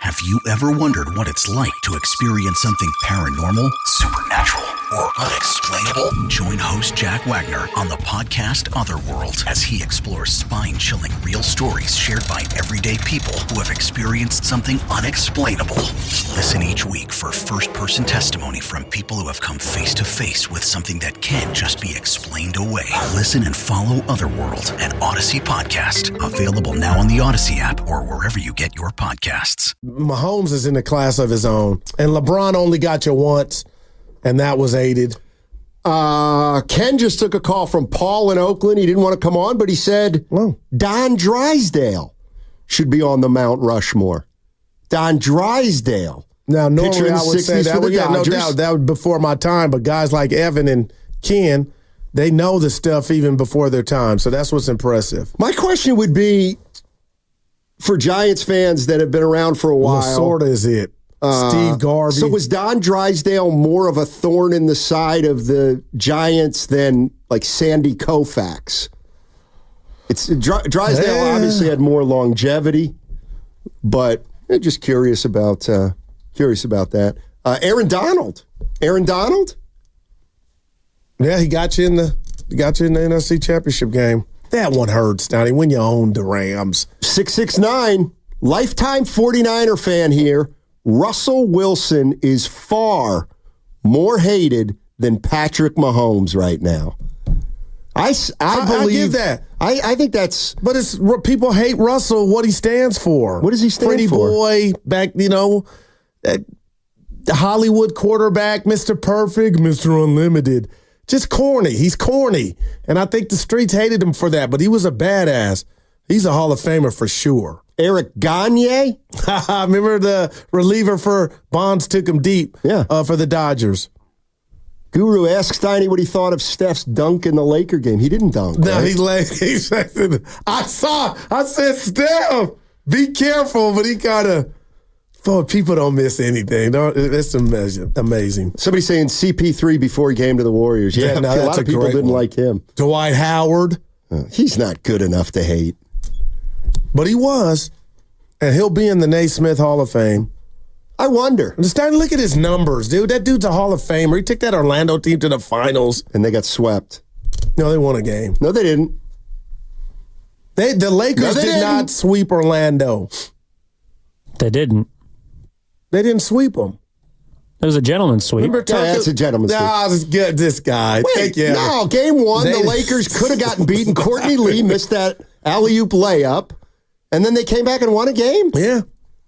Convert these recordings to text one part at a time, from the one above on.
Have you ever wondered what it's like to experience something paranormal, supernatural, or unexplainable? Join host Jack Wagner on the podcast Otherworld as he explores spine-chilling real stories shared by everyday people who have experienced something unexplainable. Listen each week for first-person testimony from people who have come face-to-face with something that can't just be explained away. Listen and follow Otherworld, an Odyssey podcast. Available now on the Odyssey app or wherever you get your podcasts. Mahomes is in a class of his own, and LeBron only got you once, and that was aided. Ken just took a call from Paul in Oakland. He didn't want to come on, but he said Don Drysdale should be on the Mount Rushmore. Don Drysdale. Now, normally I would say that, no doubt, that was before my time, but guys like Evan and Ken, they know the stuff even before their time, so that's what's impressive. My question would be, for Giants fans that have been around for a while. Lasorda is it. Steve Garvey. So was Don Drysdale more of a thorn in the side of the Giants than like Sandy Koufax? Drysdale obviously had more longevity, but just curious about that. Aaron Donald. Yeah, he got you in the NFC Championship game. That one hurts, Donnie, when you own the Rams. 669, lifetime 49er fan here. Russell Wilson is far more hated than Patrick Mahomes right now. I believe give that. I think that's... But it's people hate Russell, what he stands for. What does he stand Pretty for? Boy, back, that Hollywood quarterback, Mr. Perfect, Mr. Unlimited. Just corny. He's corny. And I think the streets hated him for that, but he was a badass. He's a Hall of Famer for sure. Eric Gagne? Remember the reliever for Bonds took him deep for the Dodgers. Guru asked Steiny what he thought of Steph's dunk in the Laker game. He didn't dunk. No, right? I said, Steph, be careful, but he kind of... people don't miss anything. It's amazing. Somebody saying CP3 before he came to the Warriors. Yeah, a lot of people didn't like him. Dwight Howard. He's not good enough to hate. But he was. And he'll be in the Naismith Hall of Fame. I wonder. I'm just starting to look at his numbers, dude. That dude's a Hall of Famer. He took that Orlando team to the finals. And they got swept. No, they won a game. No, they didn't. The Lakers did not sweep Orlando. They didn't. They didn't sweep them. It was a gentleman's sweep. That's a gentleman's sweep. Nah, this guy. No, game one, the Lakers could have gotten beaten. Courtney Lee missed that alley-oop layup, and then they came back and won a game. Yeah.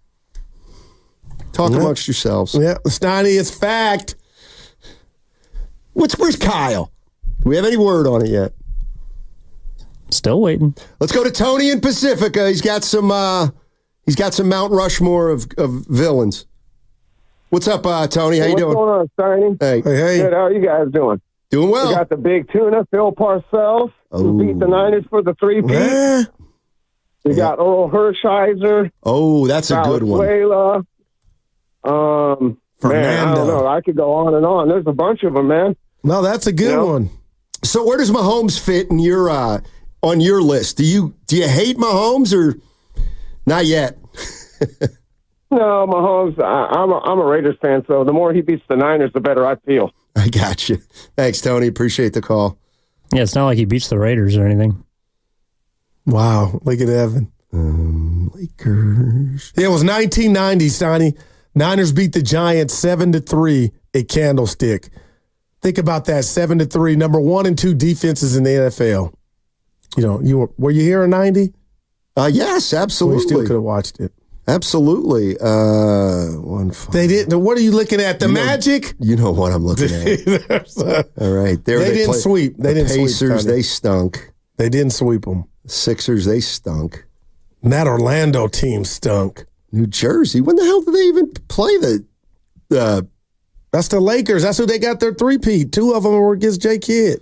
Talk amongst yourselves. Yeah, Steiny, it's fact. Where's Kyle? Do we have any word on it yet? Still waiting. Let's go to Tony in Pacifica. He's got some Mount Rushmore of villains. What's up, Tony? How you doing? What's going on, Steiny? Hey. Good. How are you guys doing? Doing well. We got the big tuna, Phil Parcells, who beat the Niners for the 3-peat. We got Earl Hershiser. Oh, that's a good one. Valenzuela. Fernando. Man, I don't know. I could go on and on. There's a bunch of them, man. No, that's a good one. So where does Mahomes fit in your on your list? Do you hate Mahomes or not yet? No, Mahomes, I'm a Raiders fan, so the more he beats the Niners, the better I feel. I got you. Thanks, Tony. Appreciate the call. Yeah, it's not like he beats the Raiders or anything. Wow, look at Evan. Lakers. Yeah, it was 1990, Steiny. Niners beat the Giants 7-3 at Candlestick. Think about that, 7-3. Number 1 and 2 defenses in the NFL. Were you here in 90? Yes, absolutely. We still could have watched it. Absolutely. 1-5. They didn't. What are you looking at? The Magic? You know what I'm looking at. All right. They didn't sweep. They didn't sweep. Pacers, they stunk. They didn't sweep them. Sixers, they stunk. And that Orlando team stunk. New Jersey. When the hell did they even play the That's the Lakers. That's who they got their 3-peat. 2 of them were against Jay Kidd.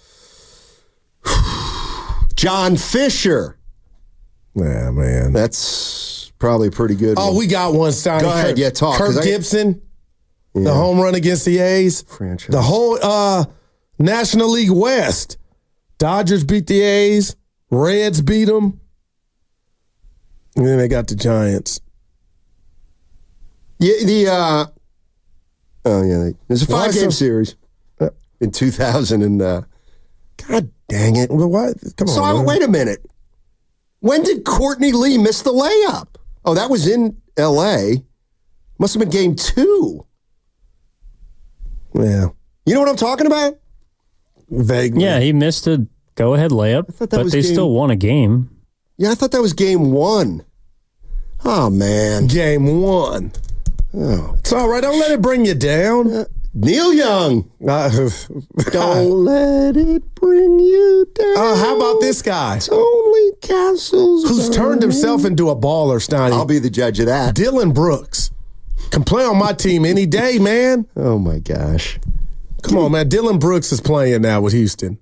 John Fisher. Yeah, man. That's probably pretty good. Oh, we got one, Steiny. Go ahead, talk. Kirk Gibson, the home run against the A's. Franchise. The whole National League West. Dodgers beat the A's. Reds beat them. And then they got the Giants. Yeah, there's a 5-game series in 2000 and God dang it. Well, what? Come on. So wait a minute. When did Courtney Lee miss the layup? Oh, that was in L.A. Must have been game 2. Yeah. You know what I'm talking about? Vaguely. Yeah, he missed a go-ahead layup, that but was they still won a game. Yeah, I thought that was game 1. Oh, man. Game 1. Oh. It's all right. Don't let it bring you down. Neil Young. Don't let it bring you down. How about this guy? It's only castles. Who's turned himself into a baller, Steiny? I'll be the judge of that. Dylan Brooks. Can play on my team any day, man. Oh, my gosh. Come on, man. Dylan Brooks is playing now with Houston.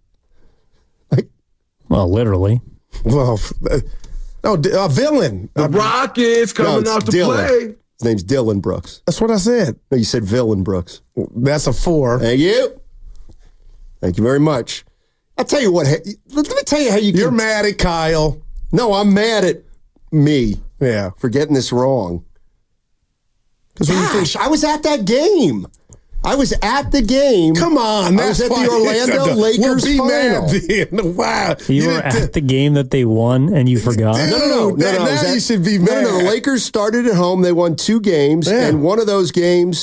Well, literally. Well, no, a villain. The Rockets coming out to Dylan. play. His name's Dylan Brooks. That's what I said. No, you said Villain Brooks. That's a 4. Thank you. Thank you very much. I'll tell you what. Let me tell you how you You're can. mad at Kyle. No, I'm mad at me Yeah. for getting this wrong. Because when you think, Gosh, I was at that game. I was at the game. come on, I was that's at the why- Orlando Lakers we'll be final. mad then. Wow. You were didn't- at the game that they won and you forgot. Dude, No. now it was you should be mad. No, the Lakers started at home. They won 2 games, Yeah. and one of those games,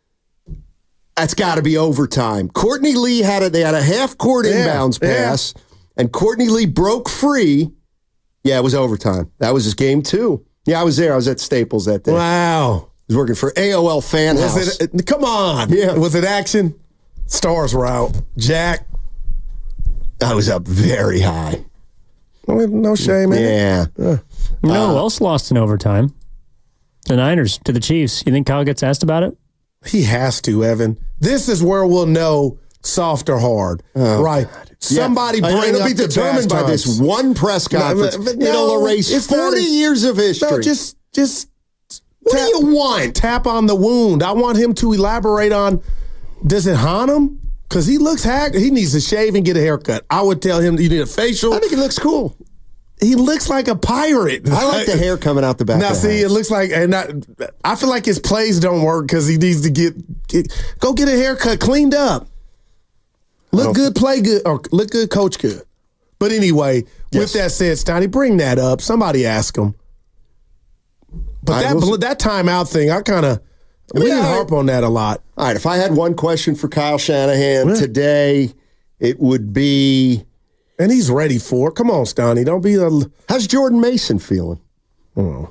that's got to be overtime. Courtney Lee they had a half-court inbounds pass, and Courtney Lee broke free. Yeah, it was overtime. That was his game 2. Yeah, I was there. I was at Staples that day. Wow. I was working for AOL Fan House. Was it, come on. Yeah. Was it action? Stars were out. Jack. I was up very high. No shame in it. Yeah. You know who else lost in overtime? The Niners to the Chiefs. You think Kyle gets asked about it? He has to, Evan. This is where we'll know soft or hard. Right. Somebody Yeah. bring It'll up be the determined by pastimes. this one press conference. It'll erase it's 40 not a- years of history. No, just what do you want? tap on the wound. I want him to elaborate on, does it haunt him? Because he looks haggard. He needs to shave and get a haircut. I would tell him you need a facial. I think it looks cool. He looks like a pirate. I like the hair coming out the back. Now, of the see, house. it looks like, and I feel like his plays don't work because he needs to go get a haircut, cleaned up. Look good, play good, or look good, coach good. But anyway, with that said, Steiny, bring that up. Somebody ask him. But that timeout thing, we didn't harp on that a lot. All right, if I had one question for Kyle Shanahan today, it would be, And he's ready for it. Come on, Steiny, don't be a. how's Jordan Mason feeling? I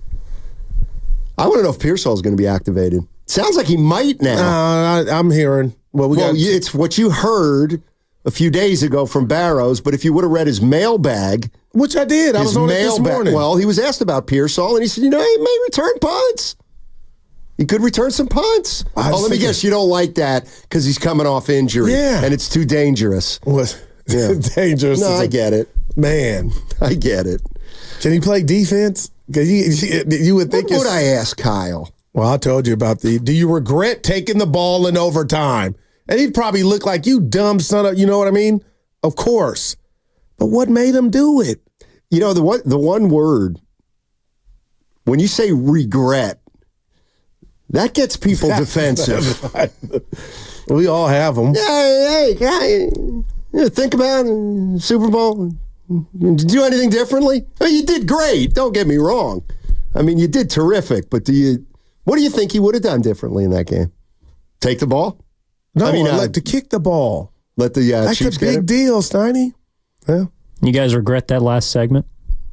want to know if Pearsall's going to be activated. Sounds like he might now. I'm hearing. It's what you heard a few days ago from Barrows, but if you would have read his mailbag. Which I did. I was on it this morning. Well, he was asked about Pearsall, and he said, he may return punts. He could return some punts. Let me guess, you don't like that because he's coming off injury. Yeah. And it's too dangerous. Yeah. Dangerous. No, I get it. Man. I get it. Can he play defense? Because you would think What would I ask Kyle? Well, I told you about do you regret taking the ball in overtime? And he'd probably look like, you dumb son of, you know what I mean? Of course. But what made him do it? You know, the one word, when you say regret, that gets people defensive. We all have them. Hey, think about it, Super Bowl. Did you do anything differently? Oh, you did great. Don't get me wrong. I mean, you did terrific, but what do you think he would have done differently in that game? Take the ball? No, I like to kick the ball. Let the That's Chiefs a get big it? deal, Steiny. Yeah. You guys regret that last segment?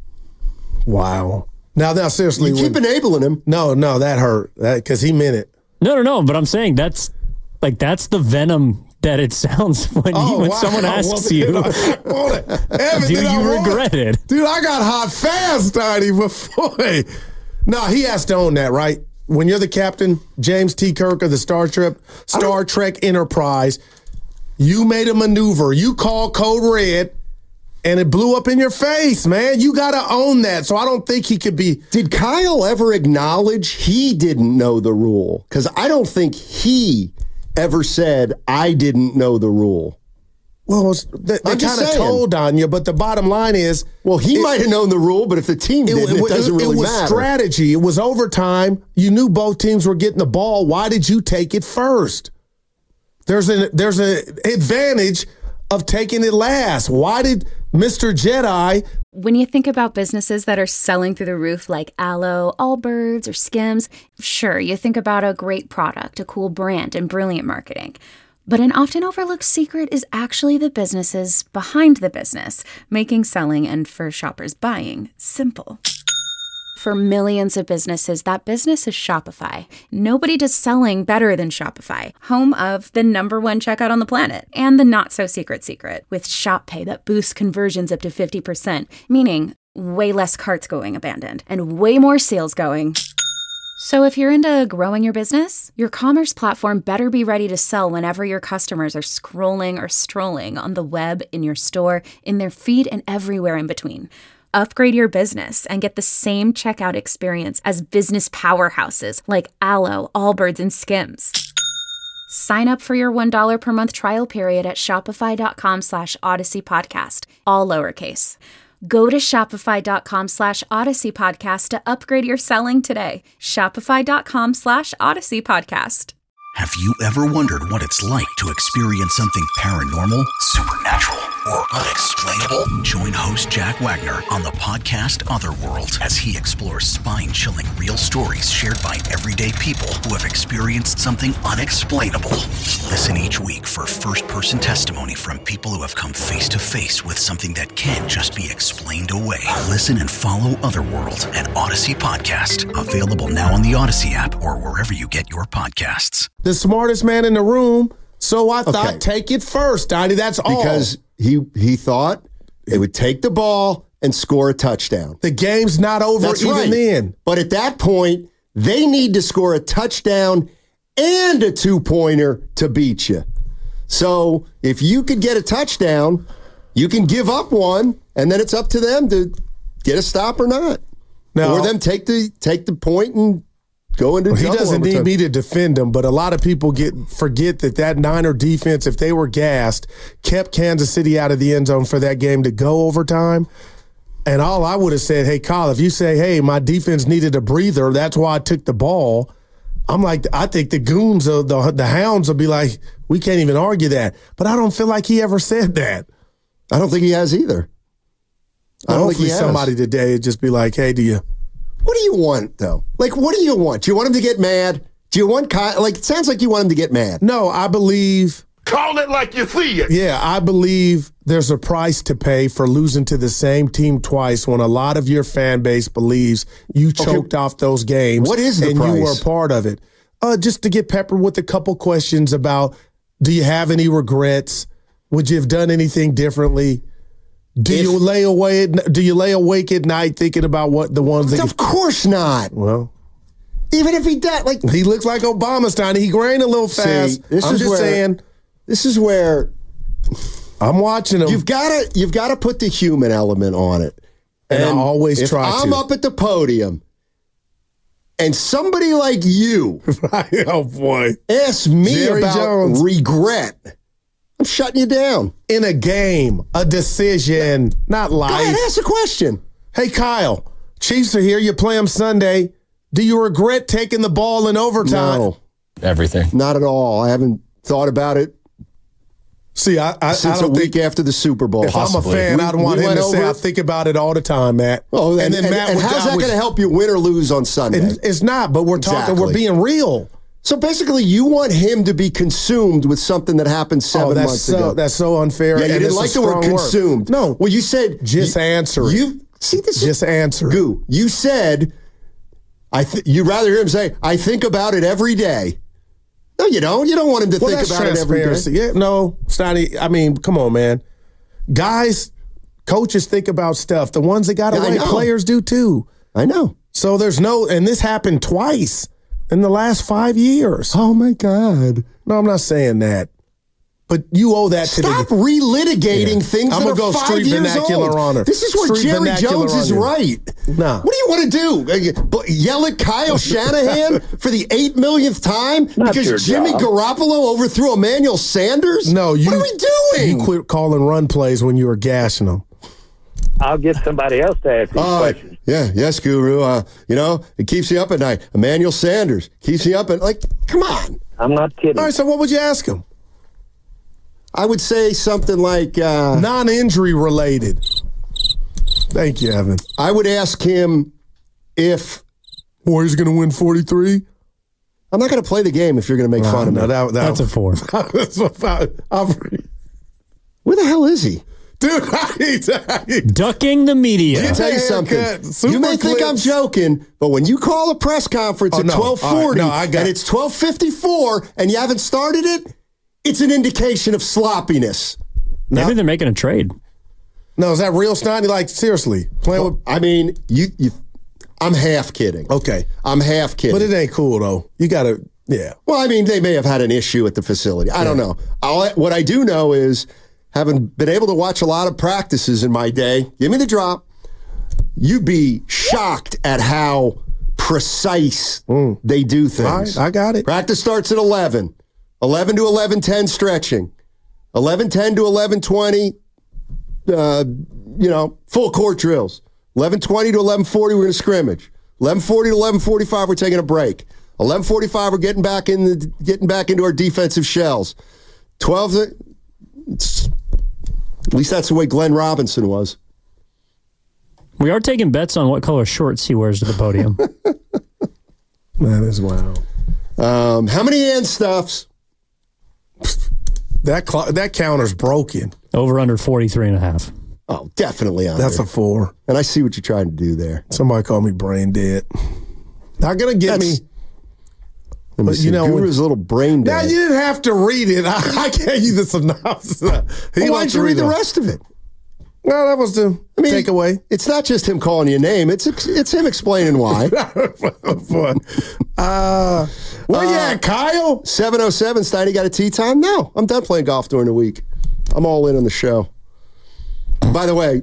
Wow. Now, seriously. You keep enabling him. No, that hurt. Because he meant it. No. But I'm saying that's the venom that it sounds when someone asks you. Evan, Do you regret it? Dude, I got hot fast, Steiny, before. No, he has to own that, right? When you're the captain, James T. Kirk of the Star Trek Enterprise, you made a maneuver. You called code red, and it blew up in your face, man. You got to own that. So I don't think he could be. Did Kyle ever acknowledge he didn't know the rule? Because I don't think he ever said, I didn't know the rule. Well, they kind of told on you, but the bottom line is... Well, he might have known the rule, but if the team didn't, it doesn't really matter. It was strategy. It was overtime. You knew both teams were getting the ball. Why did you take it first? There's an advantage of taking it last. Why did Mr. Jedi... When you think about businesses that are selling through the roof like Aloe, Allbirds, or Skims, sure, you think about a great product, a cool brand, and brilliant marketing. But an often overlooked secret is actually the businesses behind the business, making selling and, for shoppers, buying simple. For millions of businesses, that business is Shopify. Nobody does selling better than Shopify, home of the #1 checkout on the planet, and the not-so-secret secret, with Shop Pay that boosts conversions up to 50%, meaning way less carts going abandoned, and way more sales going... So if you're into growing your business, your commerce platform better be ready to sell whenever your customers are scrolling or strolling on the web, in your store, in their feed, and everywhere in between. Upgrade your business and get the same checkout experience as business powerhouses like Aloe, Allbirds, and Skims. Sign up for your $1 per month trial period at shopify.com/Odyssey Podcast, all lowercase. Go to shopify.com/Odyssey Podcast to upgrade your selling today. Shopify.com/Odyssey Podcast. Have you ever wondered what it's like to experience something paranormal, supernatural, or unexplainable? Join host Jack Wagner on the podcast Otherworld as he explores spine-chilling real stories shared by everyday people who have experienced something unexplainable. Listen each week for first-person testimony from people who have come face-to-face with something that can't just be explained away. Listen and follow Otherworld, an Odyssey podcast. Available now on the Odyssey app or wherever you get your podcasts. The smartest man in the room, so I thought take it first, Donnie. That's all. Because he thought they would take the ball and score a touchdown. The game's not over then. But at that point, they need to score a touchdown and a two-pointer to beat you. So if you could get a touchdown, you can give up one, and then it's up to them to get a stop or not. Now, or them take the point and go into he doesn't need me to defend him, but a lot of people forget that Niner defense, if they were gassed, kept Kansas City out of the end zone for that game to go overtime. And all I would have said, hey, Kyle, if you say, hey, my defense needed a breather, that's why I took the ball. I'm like, I think the goons, the hounds will be like, we can't even argue that. But I don't feel like he ever said that. I don't think he has either. I don't think he has. Somebody today would just be like, hey, what do you want, though? Like, what do you want? Do you want him to get mad? Do you want Kyle? Like, it sounds like you want him to get mad. No, I believe. Call it like you see it. Yeah, I believe there's a price to pay for losing to the same team twice when a lot of your fan base believes you choked off those games. What is the price? And you were a part of it. Just to get peppered with a couple questions about, do you have any regrets? Would you have done anything differently? Do you lay awake at night thinking about what the ones that? Of course not. Well, even if he does, like he looks like Obama's time. He grained a little fast. I'm just saying. This is where I'm watching him. You've got to put the human element on it. And I always try to. I'm up at the podium, and somebody like you, oh boy, asks me Jerry about Jones. Regret. I'm shutting you down. In a game, a decision, not life. Go ahead, ask a question. Hey, Kyle, Chiefs are here. You play them Sunday. Do you regret taking the ball in overtime? No. Everything. Not at all. I haven't thought about it. See, since a week after the Super Bowl. If I'm a fan, I'd want him to say, I think about it all the time, Matt. Oh, and then Matt, how's that going to help you win or lose on Sunday? It's not, but we're talking, we're being real. So basically, you want him to be consumed with something that happened 7 months ago. That's so unfair. Yeah, you didn't like the word consumed. No. Well, you said... Just answer it. Just answer it. Goo, you said, you'd rather hear him say, I think about it every day. No, you don't. You don't want him to think about it every day. Yeah, no, Stoney. I mean, come on, man. Guys, coaches think about stuff. The ones that got away, players do too. I know. So and this happened twice in the last 5 years. Oh, my God. No, I'm not saying that. But you owe that to Stop relitigating things I'm that gonna are go 5 street years vernacular old. on her. This is where Street Jerry vernacular Jones on is you. right. No. What do you want to do? Yell at Kyle Shanahan for the 8 millionth time because Jimmy Garoppolo overthrew Emmanuel Sanders? No, what are we doing? You quit calling run plays when you were gashing them. I'll get somebody else to ask these questions. Yeah, yes, Guru. It keeps you up at night. Emmanuel Sanders keeps you up at come on. I'm not kidding. All right, so what would you ask him? I would say something like non-injury related. Thank you, Evan. I would ask him if Warriors going to win 43. I'm not going to play the game if you're going to make fun of me. That's a 4. Where the hell is he? Dude, ducking the media. Let me tell you something. You may think I'm joking, but when you call a press conference at 12:40 and it's 12:54 and you haven't started it, it's an indication of sloppiness. Maybe they're making a trade. No, is that real snotty? Like, seriously? Playing with... I mean, I'm half kidding. Okay. I'm half kidding. But it ain't cool, though. You got to, yeah. Well, I mean, they may have had an issue at the facility. I don't know. What I do know is, having been able to watch a lot of practices in my day, give me the drop, you'd be shocked at how precise they do things. All right, I got it. Practice starts at 11. 11 to 11:10 stretching. 11:10 to 11:20, full court drills. 11:20 to 11:40, we're going to scrimmage. 11:40 to 11:45, we're taking a break. 11:45, we're getting back into our defensive shells. 12. At least that's the way Glenn Robinson was. We are taking bets on what color shorts he wears to the podium. That is wild. How many and stuffs? That counter's broken. Over under 43.5. Oh, definitely under. That's a 4. And I see what you're trying to do there. Somebody called me brain dead. Not going to get me. But Guru's a little brain dead. Now, you didn't have to read it. I gave you the synopsis. Why'd you read the rest of it? Well, that was the takeaway. It's not just him calling you a name. It's him explaining why. Where you at, Kyle? 7:07, Steiny, got a tea time? No, I'm done playing golf during the week. I'm all in on the show. By the way.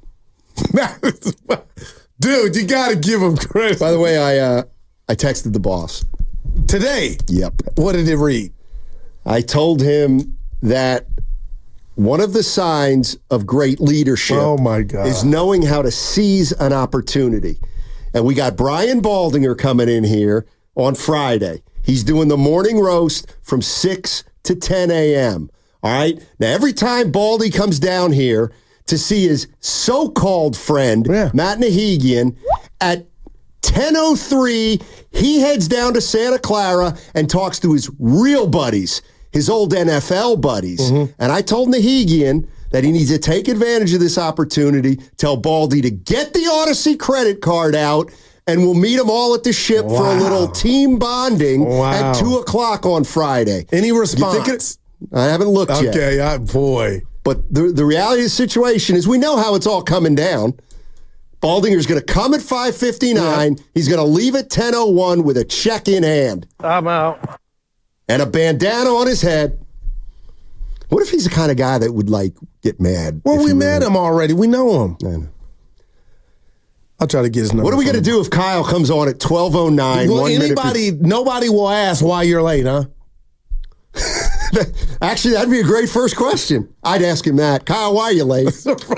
Dude, you got to give him credit. By the way, I texted the boss. Today? Yep. What did it read? I told him that one of the signs of great leadership is knowing how to seize an opportunity. And we got Brian Baldinger coming in here on Friday. He's doing the morning roast from 6 to 10 a.m. All right? Now, every time Baldy comes down here to see his so-called friend, Matt Nahigian, at 10:03, he heads down to Santa Clara and talks to his real buddies, his old NFL buddies. Mm-hmm. And I told Nahigian that he needs to take advantage of this opportunity, tell Baldy to get the Odyssey credit card out, and we'll meet them all at the ship for a little team bonding at 2 o'clock on Friday. Any response? I haven't looked yet. Okay, boy. But the reality of the situation is we know how it's all coming down. Baldinger's going to come at 5:59. Yeah. He's going to leave at 10:01 with a check in hand. I'm out. And a bandana on his head. What if he's the kind of guy that would, get mad? Well, we met him already. We know him. I know. I'll try to get his number. What are we going to do if Kyle comes on at 12:09? Well, nobody will ask why you're late, huh? Actually, that'd be a great first question. I'd ask him that. Kyle, why are you late?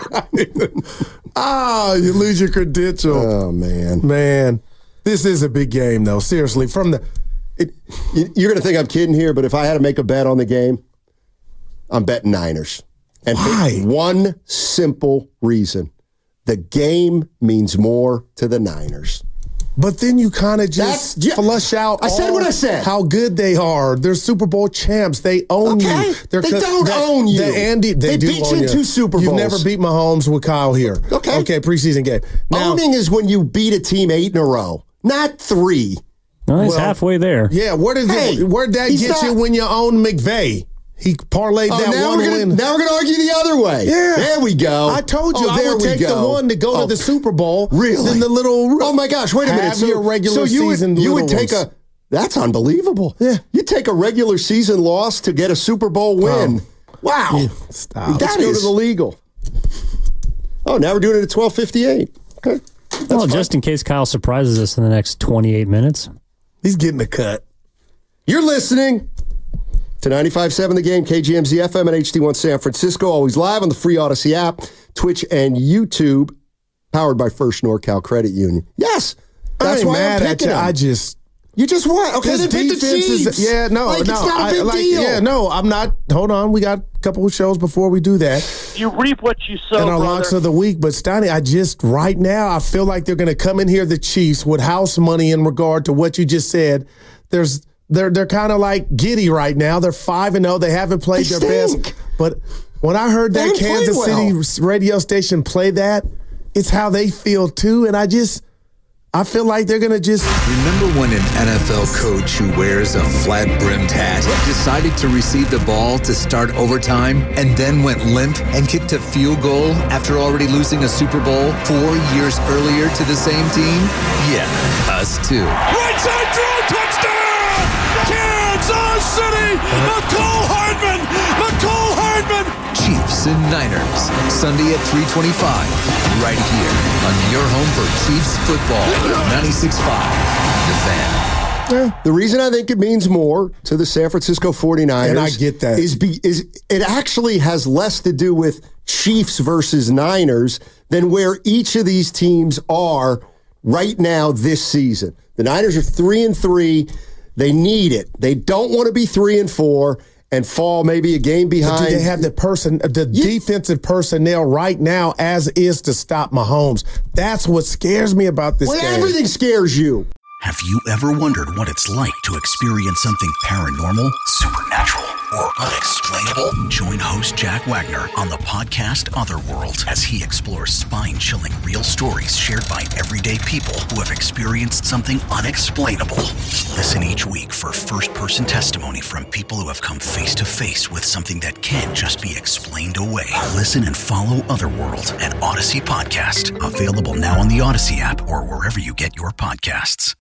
You lose your credential. Oh, man. Man, this is a big game, though. Seriously, you're going to think I'm kidding here, but if I had to make a bet on the game, I'm betting Niners. And why? For one simple reason. The game means more to the Niners. But then you kind of just flush out. I said what I said. How good they are. They're Super Bowl champs. They own you. They don't own you. They beat you in 2 Super Bowls. You've never beat Mahomes with Kyle here. Okay, preseason game. Now, owning is when you beat a team 8 in a row, not 3. No, he's halfway there. Yeah, where'd that get you when you own McVay? He parlayed that one win. Now we're going to argue the other way. Yeah. There we go. I told you I would take the one to go to the Super Bowl. Really? Then the little. Oh my gosh! Wait a minute. So your regular season. You would take a That's unbelievable. Yeah. You take a regular season loss to get a Super Bowl win. Wow. Yeah, stop. Let's go to the legal. Oh, now we're doing it at 12:58. Okay. Well, just in case Kyle surprises us in the next 28 minutes. He's getting a cut. You're listening to 95.7 The Game, KGMZ FM and HD1 San Francisco. Always live on the free Odyssey app, Twitch, and YouTube. Powered by First NorCal Credit Union. Yes. That's why I'm picking them. You just won. Okay, then pick the Chiefs. It's not a big deal. Yeah, no, I'm not. Hold on. We got a couple of shows before we do that. You reap what you sow, and our locks of the week. But, Steiny, right now, I feel like they're going to come in here, the Chiefs, with house money in regard to what you just said. They're kind of like giddy right now. They're 5-0. They haven't played their best. But when I heard that Kansas City radio station play that, it's how they feel, too. And I feel like they're going to just... Remember when an NFL coach who wears a flat-brimmed hat decided to receive the ball to start overtime and then went limp and kicked a field goal after already losing a Super Bowl 4 years earlier to the same team? Yeah, us too. Right side throw, touchdown! Kansas City! McCole Hardman! Chiefs and Niners, Sunday at 3:25, right here on your home for Chiefs football, 96.5, The Fan. The reason I think it means more to the San Francisco 49ers, and I get that, is it actually has less to do with Chiefs versus Niners than where each of these teams are right now this season. The Niners are 3-3. They need it. They don't want to be 3-4. And fall maybe a game behind. But do they have the defensive personnel right now as is to stop Mahomes? That's what scares me about this game. Everything scares you. Have you ever wondered what it's like to experience something paranormal, supernatural, or unexplainable? Join host Jack Wagner on the podcast Otherworld as he explores spine-chilling real stories shared by everyday people who have experienced something unexplainable. Listen each week for first-person testimony from people who have come face-to-face with something that can't just be explained away. Listen and follow Otherworld, an Odyssey podcast. Available now on the Odyssey app or wherever you get your podcasts.